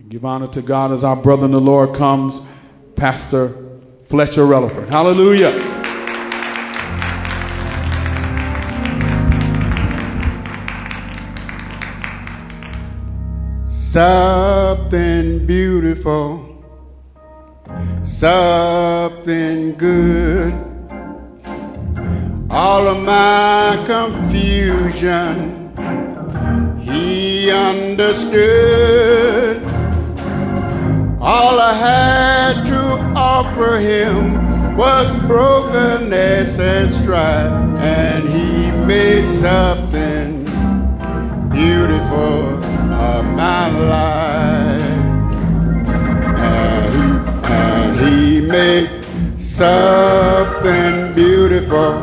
Give honor to God as our brother in the Lord comes, Pastor Fletcher Relaford. Hallelujah. Something beautiful, something good. All of my confusion, he understood. All I had to offer him was brokenness and strife, and he made something beautiful of my life. And he made something beautiful,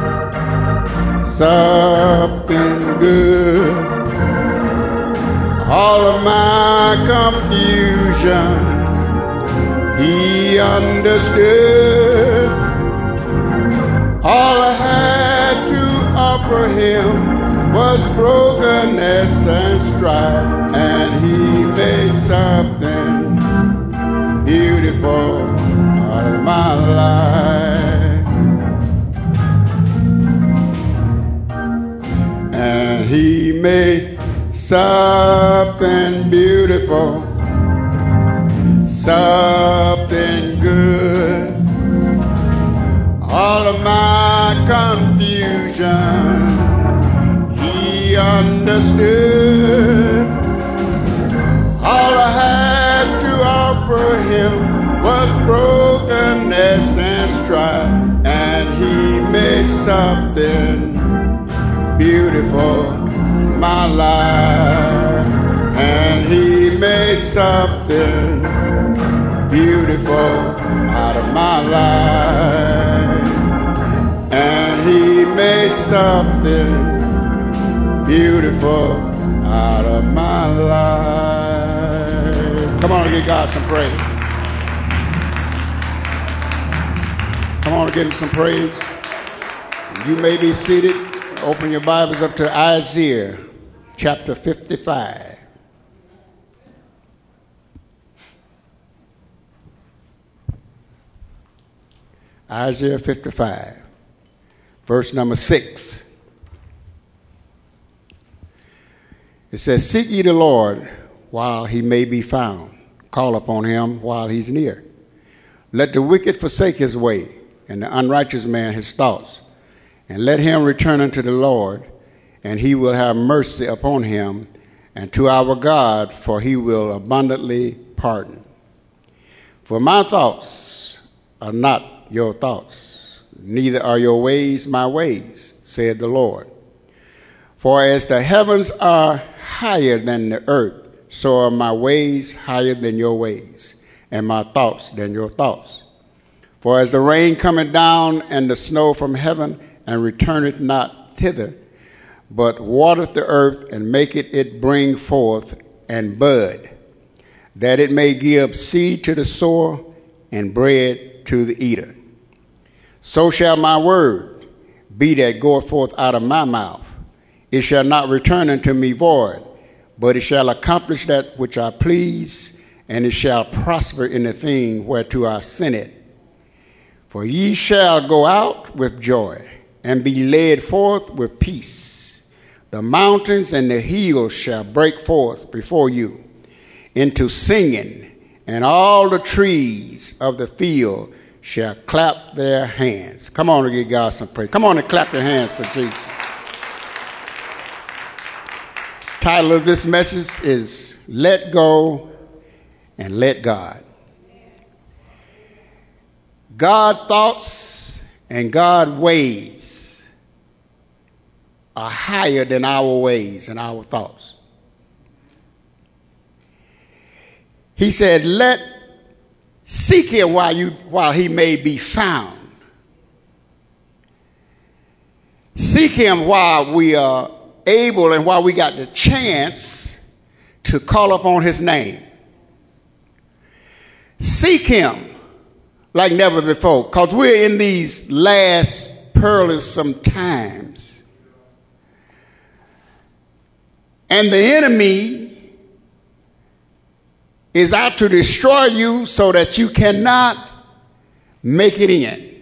something good. All of my confusion, he understood. All I had to offer him was brokenness and strife, and he made something beautiful out of my life. And he made something beautiful, something good. All of my confusion, he understood. All I had to offer him was brokenness and strife, and he made something beautiful my life. And he made something beautiful out of my life. And he made something beautiful out of my life. Come on and give God some praise. Come on and give him some praise. You may be seated. Open your Bibles up to Isaiah chapter 55. Isaiah 55, verse number 6. It says, "Seek ye the Lord while he may be found. Call upon him while he's near. Let the wicked forsake his way, and the unrighteous man his thoughts. And let him return unto the Lord, and he will have mercy upon him, and to our God, for he will abundantly pardon. For my thoughts are not your thoughts, neither are your ways my ways, said the Lord. For as the heavens are higher than the earth, so are my ways higher than your ways, and my thoughts than your thoughts. For as the rain cometh down and the snow from heaven, and returneth not thither, but watereth the earth, and maketh it bring forth and bud, that it may give seed to the sower and bread to the eater. So shall my word be that goeth forth out of my mouth. It shall not return unto me void, but it shall accomplish that which I please, and it shall prosper in the thing whereto I sent it. For ye shall go out with joy, and be led forth with peace. The mountains and the hills shall break forth before you into singing, and all the trees of the field shall clap their hands." Come on and give God some praise. Come on and clap your hands for Jesus. Title of this message is Let Go and Let God. God thoughts and God ways are higher than our ways and our thoughts. He said, seek him while he may be found. Seek him while we are able and while we got the chance to call upon his name. Seek him like never before, because we're in these last perilous times. And the enemy is out to destroy you so that you cannot make it in.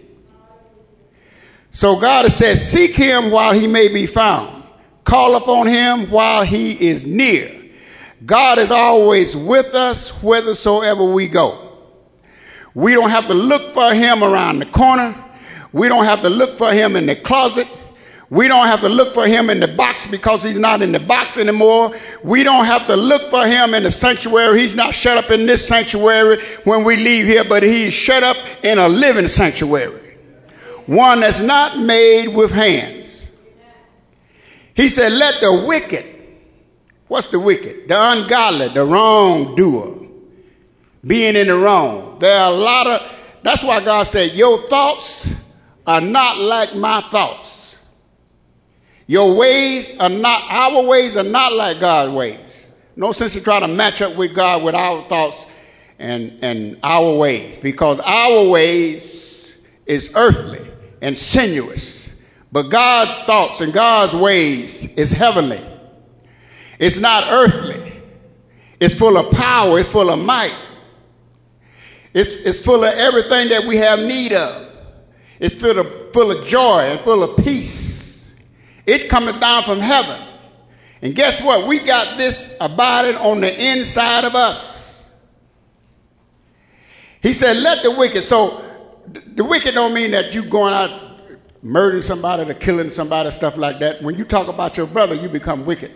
So God has said, seek him while he may be found. Call upon him while he is near. God is always with us whithersoever we go. We don't have to look for him around the corner. We don't have to look for him in the closet. We don't have to look for him in the box because he's not in the box anymore. We don't have to look for him in the sanctuary. He's not shut up in this sanctuary when we leave here, but he's shut up in a living sanctuary, one that's not made with hands. He said, let the wicked, what's the wicked? The ungodly, the wrongdoer, being in the wrong. There are a lot of, that's why God said, your thoughts are not like my thoughts. Your ways are not, our ways are not like God's ways. No sense to try to match up with God with our thoughts and our ways, because our ways is earthly and sinuous. But God's thoughts and God's ways is heavenly. It's not earthly. It's full of power. It's full of might. It's full of everything that we have need of. It's full of joy and full of peace. It cometh down from heaven. And guess what? We got this abiding on the inside of us. He said, let the wicked. So the wicked don't mean that you going out murdering somebody or killing somebody, stuff like that. When you talk about your brother, you become wicked.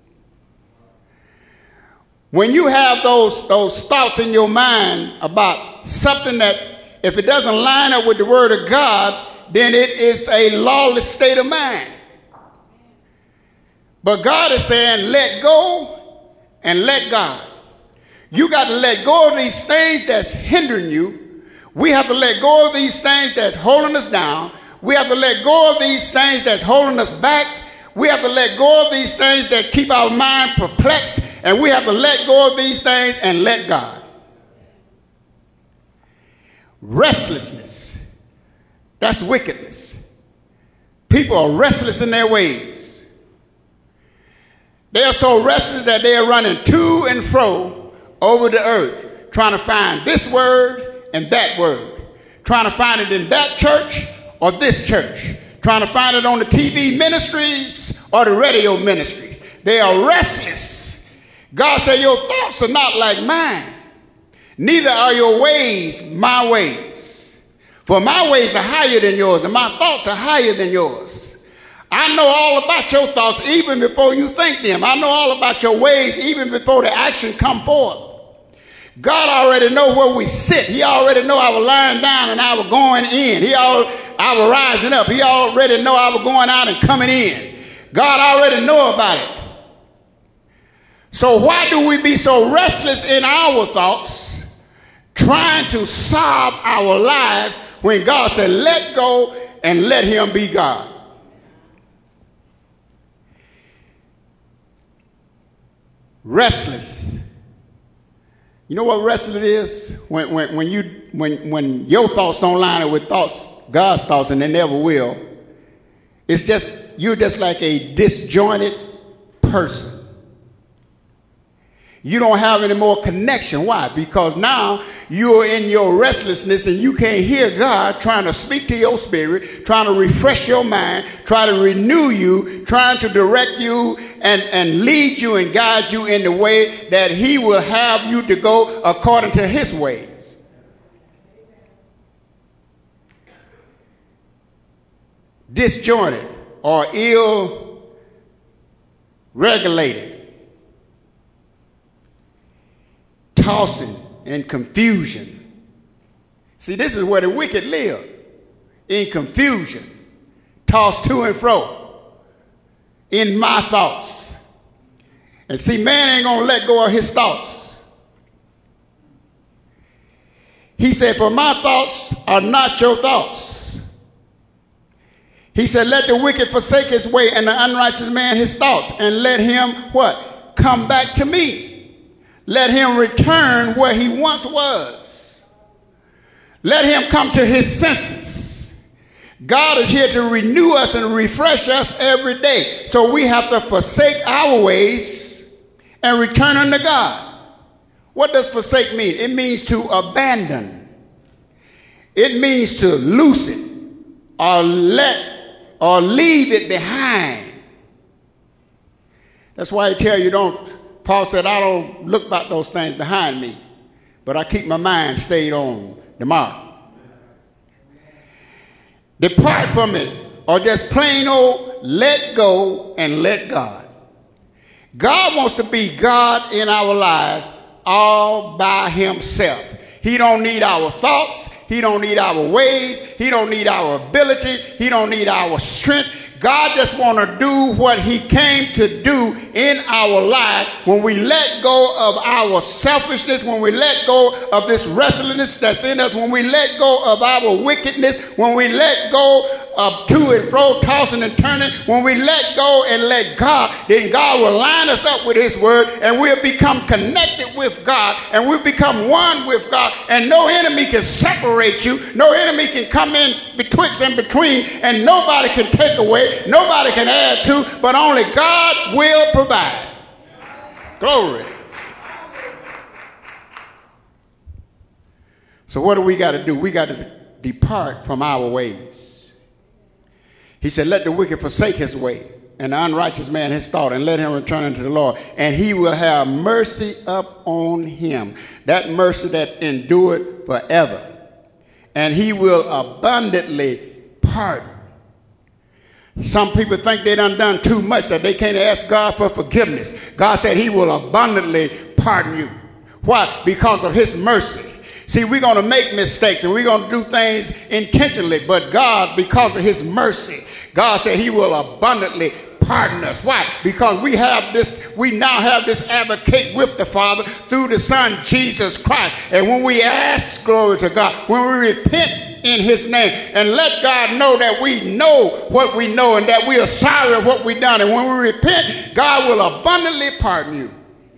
When you have those thoughts in your mind about something that, if it doesn't line up with the word of God, then it is a lawless state of mind. But God is saying, let go and let God. You got to let go of these things that's hindering you. We have to let go of these things that's holding us down. We have to let go of these things that's holding us back. We have to let go of these things that keep our mind perplexed. And we have to let go of these things and let God. Restlessness. That's wickedness. People are restless in their ways. They are so restless that they are running to and fro over the earth, trying to find this word and that word, trying to find it in that church or this church, trying to find it on the TV ministries or the radio ministries. They are restless. God said, your thoughts are not like mine, neither are your ways my ways. For my ways are higher than yours, and my thoughts are higher than yours. I know all about your thoughts even before you think them. I know all about your ways even before the action come forth. God already know where we sit. He already know our lying down and our going in. Our rising up. He already know our going out and coming in. God already know about it. So why do we be so restless in our thoughts, trying to solve our lives when God said, let go and let him be God? Restless. You know what restless is? When your thoughts don't line up with thoughts, God's thoughts, and they never will. It's just, you're just like a disjointed person. You don't have any more connection. Why? Because now you're in your restlessness and you can't hear God trying to speak to your spirit, trying to refresh your mind, try to renew you, trying to direct you and lead you and guide you in the way that he will have you to go according to his ways. Disjointed or ill-regulated. Tossing and confusion. See, this is where the wicked live. In confusion. Tossed to and fro. In my thoughts. And see, man ain't going to let go of his thoughts. He said, for my thoughts are not your thoughts. He said, let the wicked forsake his way and the unrighteous man his thoughts. And let him, what? Come back to me. Let him return where he once was. Let him come to his senses. God is here to renew us and refresh us every day. So we have to forsake our ways and return unto God. What does forsake mean? It means to abandon. It means to loose it or leave it behind. That's why I tell you Paul said, I don't look about those things behind me, but I keep my mind stayed on the mark. Depart from it, or just plain old let go and let God. God wants to be God in our lives all by himself. He don't need our thoughts. He don't need our ways. He don't need our ability. He don't need our strength. God just want to do what he came to do in our life when we let go of our selfishness, when we let go of this restlessness that's in us, when we let go of our wickedness, when we let go of to and fro, tossing and turning, when we let go and let God, then God will line us up with his word and we'll become connected with God and we'll become one with God, and no enemy can separate you, no enemy can come in betwixt and between, and nobody can take away, nobody can add to, but only God will provide. Glory. So what do we got to do? We got to depart from our ways. He said, let the wicked forsake his way, and the unrighteous man his thought, and let him return unto the Lord, and he will have mercy up on him. That mercy that endured forever. And he will abundantly pardon. Some people think they done too much, that they can't ask God for forgiveness. God said he will abundantly pardon you. Why? Because of his mercy. See, we're going to make mistakes and we're going to do things intentionally, but God, because of his mercy, God said he will abundantly pardon us. Why? Because we now have this advocate with the Father through the Son, Jesus Christ. And when we ask, glory to God, when we repent in his name and let God know that we know what we know and that we are sorry of what we've done, and when we repent, God will abundantly pardon you.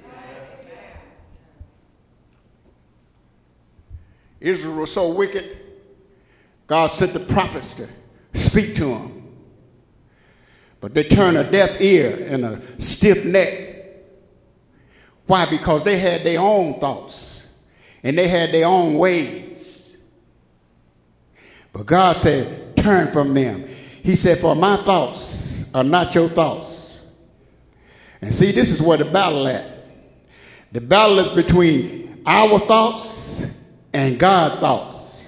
Israel was so wicked, God sent the prophets to speak to them. But they turned a deaf ear and a stiff neck. Why? Because they had their own thoughts and they had their own ways. But God said, turn from them. He said, for my thoughts are not your thoughts. And see, this is where the battle at. The battle is between our thoughts and God's thoughts.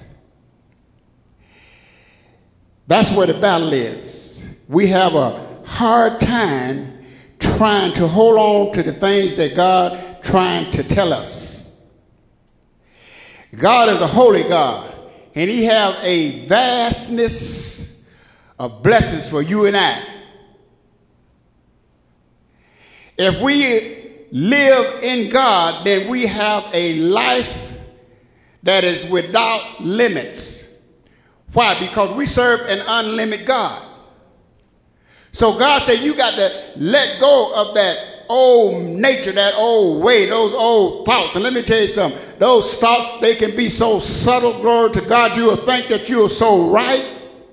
That's where the battle is. We have a hard time trying to hold on to the things that God trying to tell us. God is a holy God, and he have a vastness of blessings for you and I. If we live in God, then we have a life that is without limits. Why? Because we serve an unlimited God. So God said you got to let go of that old nature, that old way, those old thoughts. And let me tell you something. Those thoughts, they can be so subtle, glory to God, you will think that you are so right.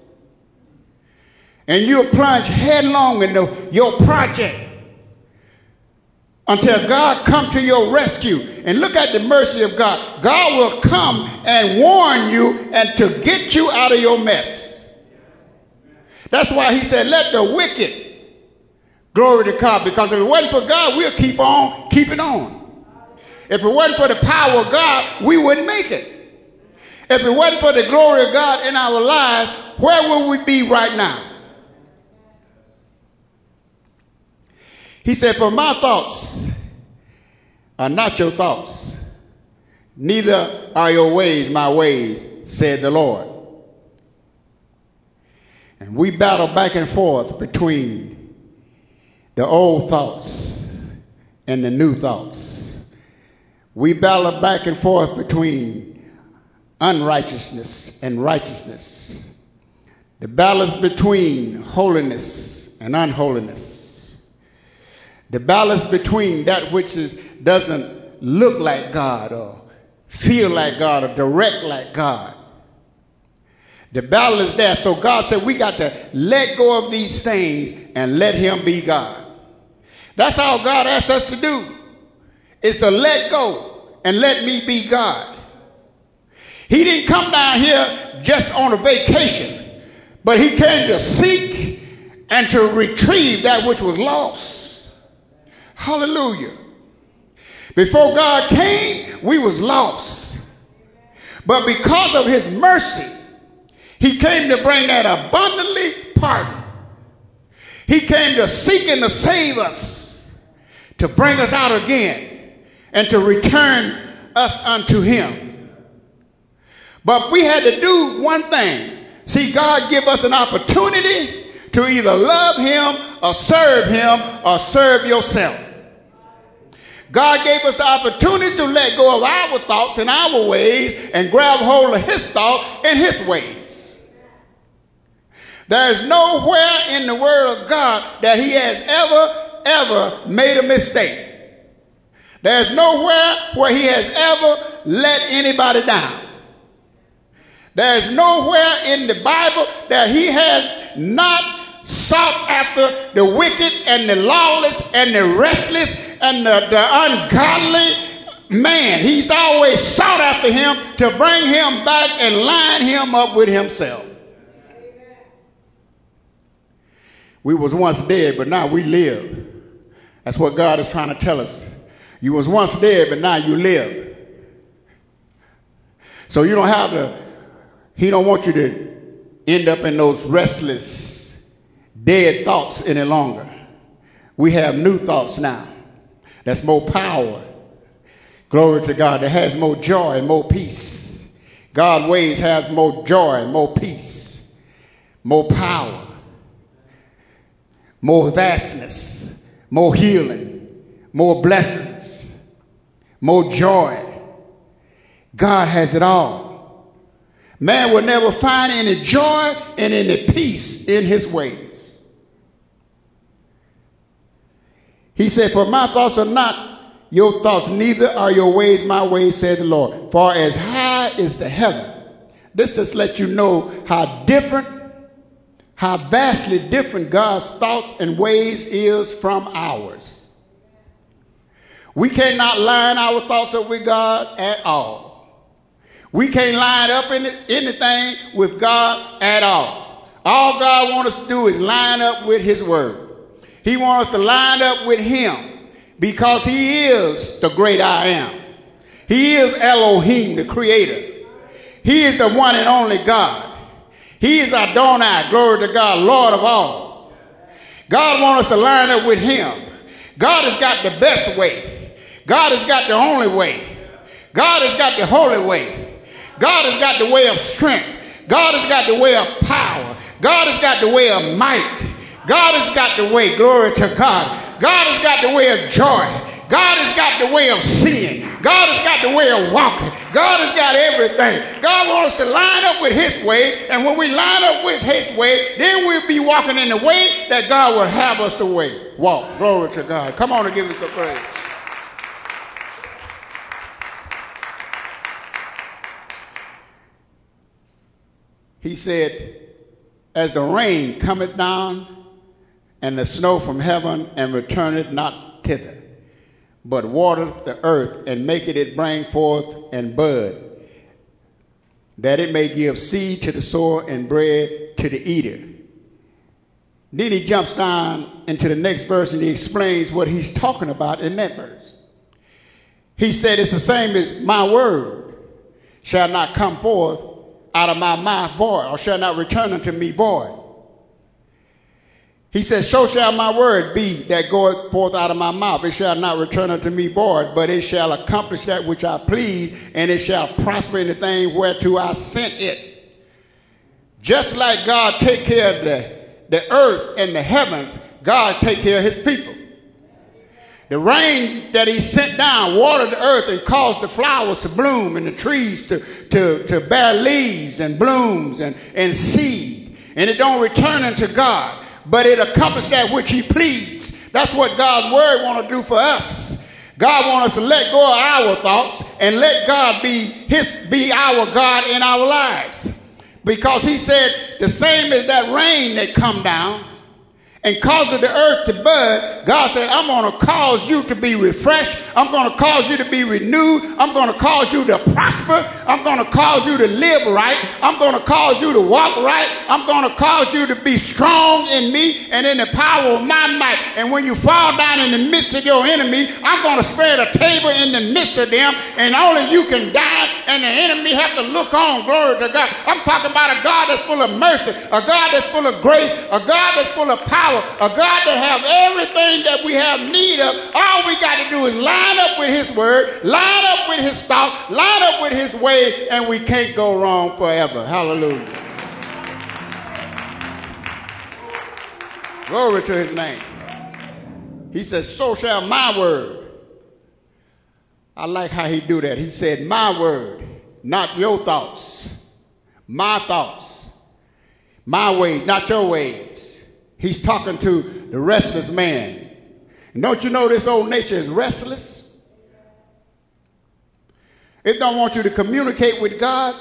And you'll plunge headlong into your project until God come to your rescue. And look at the mercy of God. God will come and warn you and to get you out of your mess. That's why he said, let the wicked, glory to God, because if it wasn't for God, we'll keep on keeping on. If it wasn't for the power of God, we wouldn't make it. If it wasn't for the glory of God in our lives, where would we be right now? He said, for my thoughts are not your thoughts, neither are your ways my ways, said the Lord. And we battle back and forth between the old thoughts and the new thoughts. We battle back and forth between unrighteousness and righteousness. The battle is between holiness and unholiness. The balance between that which doesn't look like God or feel like God or direct like God. The battle is there. So God said we got to let go of these things and let him be God. That's all God asks us to do, is to let go and let me be God. He didn't come down here just on a vacation, but he came to seek and to retrieve that which was lost. Hallelujah. Before God came, we was lost. But because of his mercy, he came to bring that abundantly pardon. He came to seek and to save us, to bring us out again, and to return us unto him. But we had to do one thing. See, God give us an opportunity to either love him or serve yourself. God gave us the opportunity to let go of our thoughts and our ways and grab hold of his thoughts and his ways. There is nowhere in the word of God that he has ever made a mistake. There's nowhere where he has ever let anybody down. There's nowhere in the Bible that he has not sought after the wicked and the lawless and the restless and the ungodly man. He's always sought after him to bring him back and line him up with himself. We was once dead, but now we live. That's what God is trying to tell us. You was once dead, but now you live. So you don't have to, he don't want you to end up in those restless, dead thoughts any longer. We have new thoughts now. That's more power. Glory to God. That has more joy and more peace. God's ways has more joy and more peace, more power, more vastness, more healing, more blessings, more joy. God has it all. Man will never find any joy and any peace in his ways. He said, for my thoughts are not your thoughts, neither are your ways my ways, said the Lord. For as high is the heaven. This just lets you know how vastly different God's thoughts and ways is from ours. We cannot line our thoughts up with God at all. We can't line up anything with God at all. All God wants us to do is line up with his word. He wants us to line up with him because he is the great I am. He is Elohim, the creator. He is the one and only God. He is Adonai, glory to God, Lord of all. God wants us to line up with him. God has got the best way. God has got the only way. God has got the holy way. God has got the way of strength. God has got the way of power. God has got the way of might. God has got the way, glory to God. God has got the way of joy. God has got the way of seeing. God has got the way of walking. God has got everything. God wants us to line up with his way. And when we line up with his way, then we'll be walking in the way that God will have us to walk. Glory to God. Come on and give us the praise. He said, as the rain cometh down and the snow from heaven and returneth not thither, but watereth the earth and maketh it bring forth and bud, that it may give seed to the sower and bread to the eater. Then he jumps down into the next verse and he explains what he's talking about in that verse. He said, it's the same as my word shall not come forth out of my mouth void, or shall not return unto me void. He says, so shall my word be that goeth forth out of my mouth. It shall not return unto me void, but it shall accomplish that which I please, and it shall prosper in the thing whereto I sent it. Just like God take care of the earth and the heavens, God take care of his people. The rain that he sent down watered the earth and caused the flowers to bloom and the trees to bear leaves and blooms and seed. And it don't return unto God, but it accomplished that which he pleased. That's what God's word want to do for us. God wants us to let go of our thoughts and let God be our God in our lives. Because he said the same as that rain that come down and causes the earth to bud, God said, I'm going to cause you to be refreshed. I'm going to cause you to be renewed. I'm going to cause you to prosper. I'm going to cause you to live right. I'm going to cause you to walk right. I'm going to cause you to be strong in me and in the power of my might. And when you fall down in the midst of your enemy, I'm going to spread a table in the midst of them, and only you can die, and the enemy have to look on. Glory to God. I'm talking about a God that's full of mercy, a God that's full of grace, a God that's full of power, a God that have everything that we have need of. All we got to do is line up with his word, line up with his thoughts, line up with his way, and we can't go wrong forever. Hallelujah. Glory to his name. He says, so shall my word. I like how he do that. He said, my word, not your thoughts, my thoughts, my ways, not your ways. He's talking to the restless man. And don't you know this old nature is restless? It don't want you to communicate with God.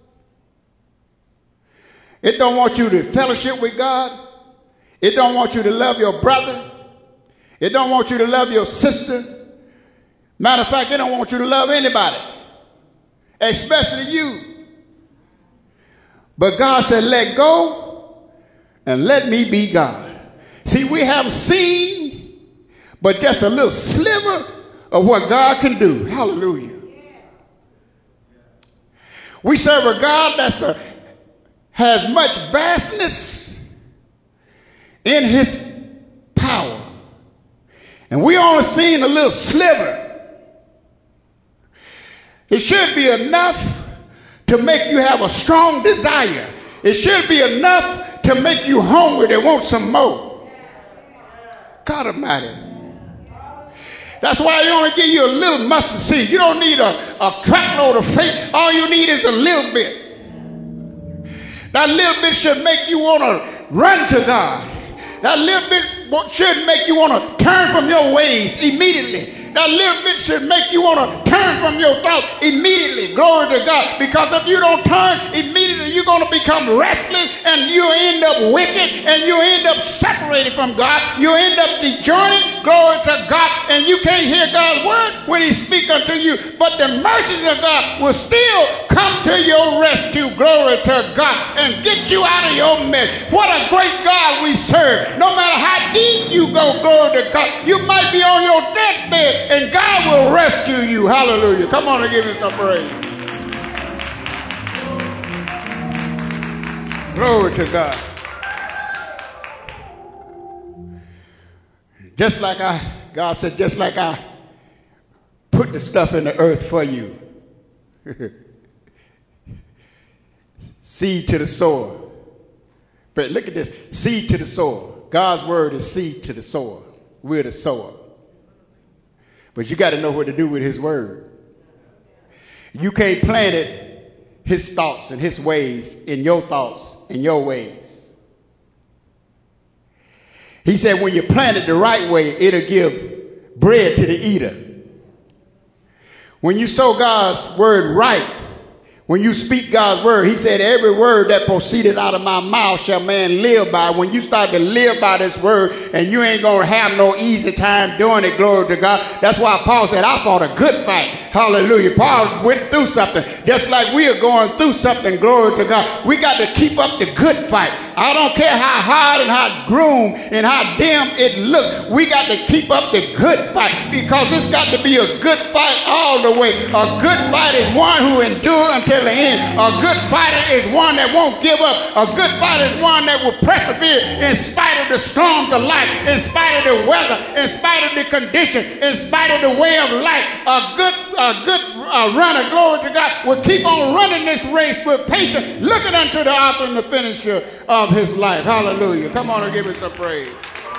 It don't want you to fellowship with God. It don't want you to love your brother. It don't want you to love your sister. Matter of fact, it don't want you to love anybody, especially you. But God said, let go and let me be God. See, we haven't seen but just a little sliver of what God can do. Hallelujah. We serve a God that has much vastness in his power. And we only seen a little sliver. It should be enough to make you have a strong desire. It should be enough to make you hungry to want some more. God Almighty. That's why he only give you a little mustard seed. You don't need a truckload of faith. All you need is a little bit. That little bit should make you want to run to God. That little bit should make you want to turn from your ways immediately. That little bit should make you want to turn from your thoughts immediately. Glory to God. Because if you don't turn immediately, you're going to become restless, and you end up wicked, and you end up separated from God. You end up disjointed. Glory to God. And you can't hear God's word when he speaks unto you. But the mercies of God will still come to your rescue. Glory to God. And get you out of your mess. What a great God we serve. No matter how deep you go, glory to God, you might be on your deathbed, and God will rescue you. Hallelujah. Come on and give him some praise. Glory to God. Just like God said, just like I put the stuff in the earth for you. Seed to the sower. But look at this. Seed to the sower. God's word is seed to the sower. We're the sower. But you got to know what to do with his word. You can't plant it, his thoughts and his ways, in your thoughts and your ways. He said when you plant it the right way, it'll give bread to the eater. When you sow God's word right, when you speak God's word, he said, every word that proceeded out of my mouth shall man live by. When you start to live by this word, and you ain't going to have no easy time doing it, glory to God. That's why Paul said, I fought a good fight. Hallelujah. Paul went through something just like we are going through something, glory to God. We got to keep up the good fight. I don't care how hard and how gloom and how dim it looks. We got to keep up the good fight, because it's got to be a good fight all the way. A good fight is one who endures until the end. A good fighter is one that won't give up. A good fighter is one that will persevere in spite of the storms of life, in spite of the weather, in spite of the condition, in spite of the way of life. A good runner, glory to God, will keep on running this race with patience, looking unto the author and the finisher of his life. Hallelujah. Come on and give us some praise.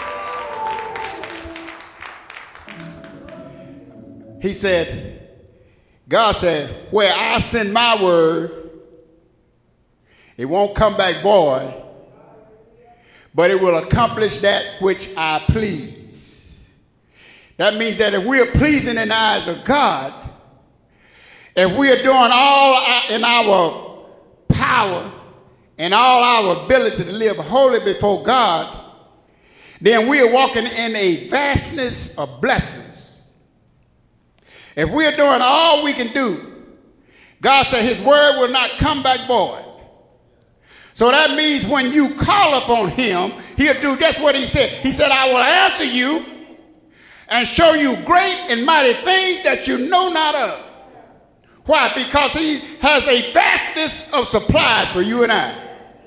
He said, God said, where I send my word, it won't come back void, but it will accomplish that which I please. That means that if we are pleasing in the eyes of God, if we are doing all in our power and all our ability to live holy before God, then we are walking in a vastness of blessings. If we are doing all we can do, God said his word will not come back void. So that means when you call upon him, he'll do just what he said. He said, I will answer you and show you great and mighty things that you know not of. Why? Because he has a vastness of supplies for you and I.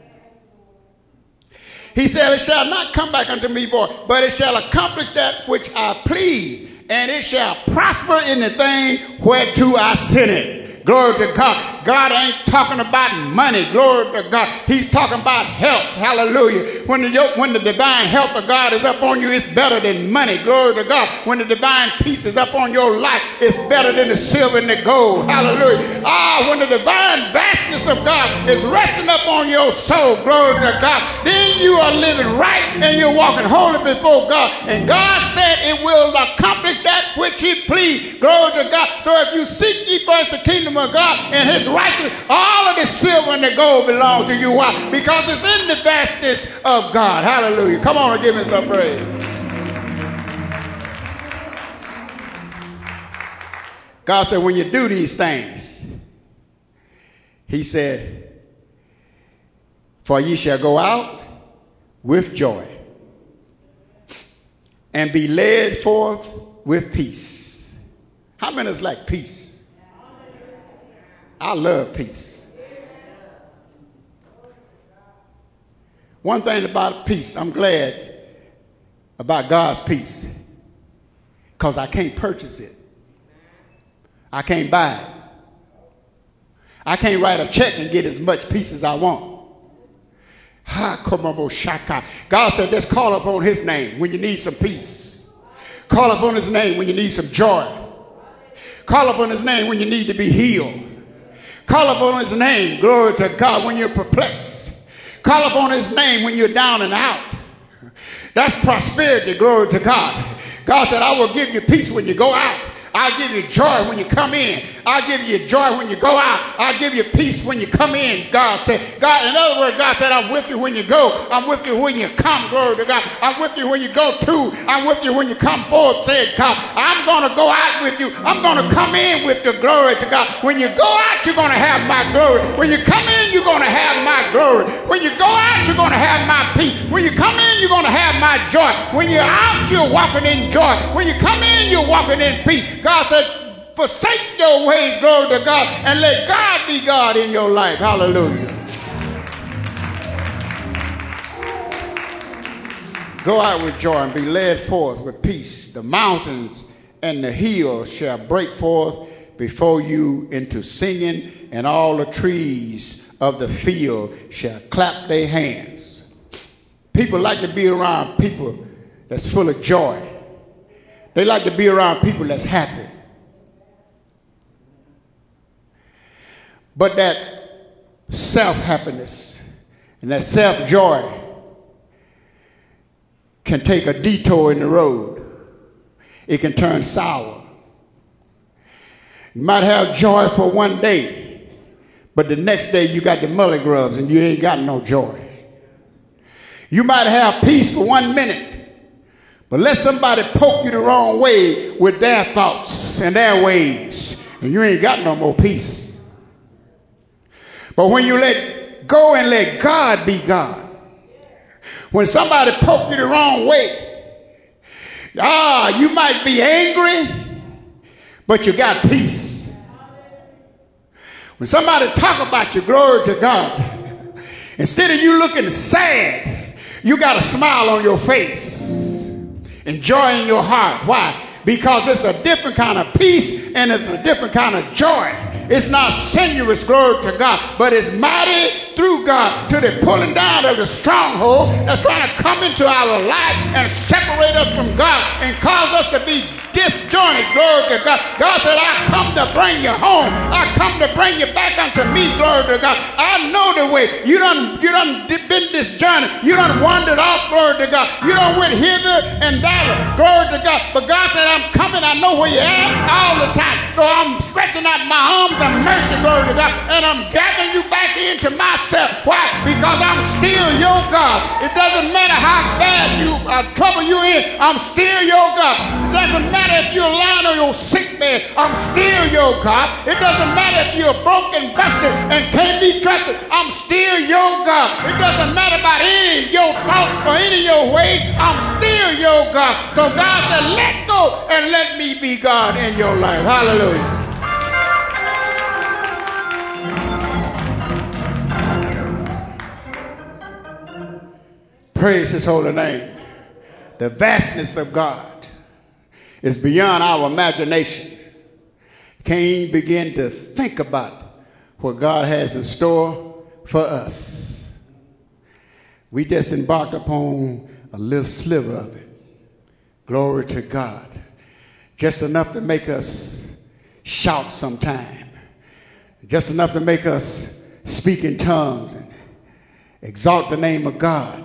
He said, it shall not come back unto me void, but it shall accomplish that which I please, and it shall prosper in the thing whereto I sent it. Glory to God. God ain't talking about money. Glory to God. He's talking about health. Hallelujah. When the divine health of God is up on you, it's better than money. Glory to God. When the divine peace is up on your life, it's better than the silver and the gold. Hallelujah. When the divine vastness of God is resting up on your soul, glory to God, then you are living right and you're walking holy before God. And God said it will accomplish that which he pleased. Glory to God. So if you seek ye first the kingdom of God and his righteousness, all of the silver and the gold belong to you. Why? Because it's in the vastness of God. Hallelujah. Come on and give him some praise. God said, when you do these things, he said, for ye shall go out with joy and be led forth with peace. How many is like peace? I love peace. One thing about peace, I'm glad about God's peace, because I can't purchase it. I can't buy it. I can't write a check and get as much peace as I want. God said, just call upon his name when you need some peace. Call upon his name when you need some joy. Call upon his name when you need to be healed. Call upon his name, glory to God, when you're perplexed. Call upon his name when you're down and out. That's prosperity, glory to God. God said, I will give you peace when you go out. I'll give you joy when you come in. I'll give you joy when you go out. I'll give you peace when you come in. God said, God, in other words, God said, I'm with you when you go. I'm with you when you come, glory to God. I'm with you when you go to. I'm with you when you come forth, said God. I'm going to go out with you. I'm going to come in with the glory to God. When you go out, you're going to have my glory. When you come in, you're going to have my glory. When you go out, you're going to have my peace. When you come in, you're going to have my joy. When you're out, you're walking in joy. When you come in, you're walking in peace. God said, forsake your ways, glory to God, and let God be God in your life. Hallelujah. Go out with joy and be led forth with peace. The mountains and the hills shall break forth before you into singing, and all the trees of the field shall clap their hands. People like to be around people that's full of joy. They like to be around people that's happy. But that self-happiness and that self-joy can take a detour in the road. It can turn sour. You might have joy for one day, but the next day you got the mully grubs and you ain't got no joy. You might have peace for 1 minute, but let somebody poke you the wrong way with their thoughts and their ways, and you ain't got no more peace. But when you let go and let God be God, when somebody poke you the wrong way, you might be angry, but you got peace. When somebody talk about you, glory to God, instead of you looking sad, you got a smile on your face and joy in your heart. Why? Because it's a different kind of peace and it's a different kind of joy. It's not sinuous, glory to God, but it's mighty through God to the pulling down of the stronghold that's trying to come into our life and separate us from God and cause us to be disjointed, glory to God. God said, I come to bring you home. I come to bring you back unto me, glory to God. I know the way. You done been disjointed. You done wandered off, glory to God. You done went hither and thither, glory to God. But God said, I'm coming. I know where you're at all the time. So I'm stretching out my arms of mercy, glory to God, and I'm gathering you back into myself. Why? Because I'm still your God. It doesn't matter how bad trouble you're in, I'm still your God. It doesn't matter if you're lying on your sick bed, I'm still your God. It doesn't matter if you're broken, busted, and can't be trusted, I'm still your God. It doesn't matter about any of your thoughts or any of your ways, I'm still your God. So God said, let go and let me be God in your life. Hallelujah. Praise his holy name. The vastness of God is beyond our imagination. Can't even begin to think about what God has in store for us. We just embarked upon a little sliver of it. Glory to God. Just enough to make us shout sometime. Just enough to make us speak in tongues and exalt the name of God.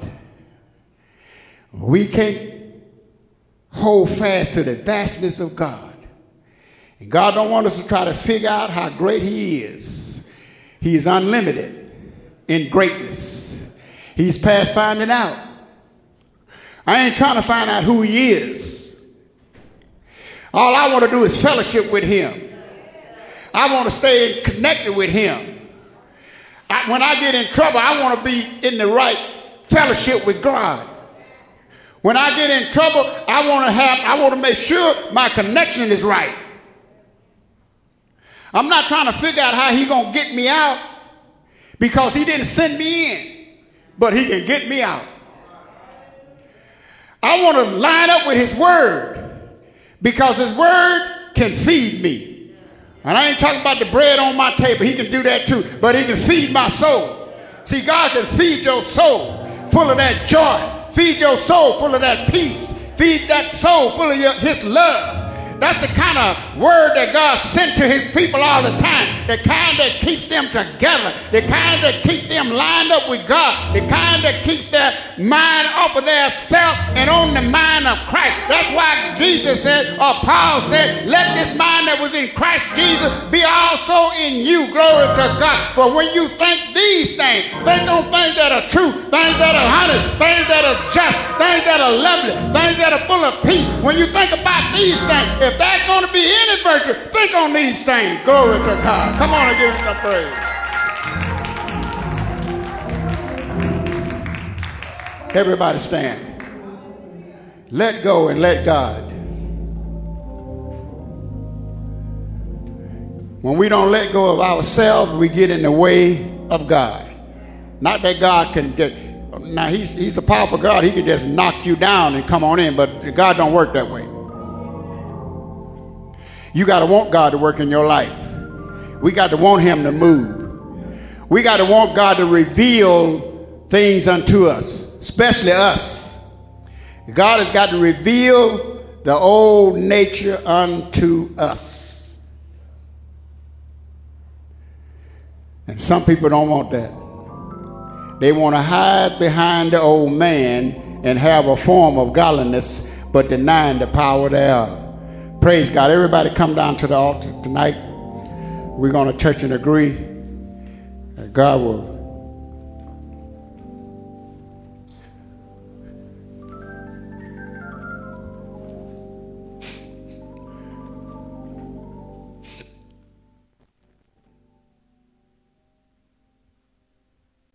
We can't hold fast to the vastness of God. And God don't want us to try to figure out how great he is. He is unlimited in greatness. He's past finding out. I ain't trying to find out who he is. All I want to do is fellowship with him. I want to stay connected with him. When I get in trouble, I want to be in the right fellowship with God. When I get in trouble, I want to make sure my connection is right. I'm not trying to figure out how he's going to get me out, because he didn't send me in, but he can get me out. I want to line up with his word, because his word can feed me. And I ain't talking about the bread on my table. He can do that too, but he can feed my soul. See, God can feed your soul full of that joy. Feed your soul full of that peace. Feed that soul full of his love. That's the kind of word that God sent to his people all the time. The kind that keeps them together. The kind that keeps them lined up with God. The kind that keeps their mind off of their self and on the mind of Christ. That's why Jesus said, or Paul said, let this mind that was in Christ Jesus be also in you. Glory to God. But when you think these things, think on things that are true, things that are honest, things that are just, things that are lovely, things that are full of peace. When you think about these things, if there's going to be any virtue, think on these things. Glory to God. Come on and give him some praise. Everybody stand. Let go and let God. When we don't let go of ourselves, we get in the way of God. Not that God can now he's a powerful God. He can just knock you down and come on in, but God don't work that way. You got to want God to work in your life. We got to want him to move. We got to want God to reveal things unto us, especially us. God has got to reveal the old nature unto us. And some people don't want that. They want to hide behind the old man and have a form of godliness, but denying the power thereof. Praise God. Everybody come down to the altar tonight. We're going to touch and agree that God will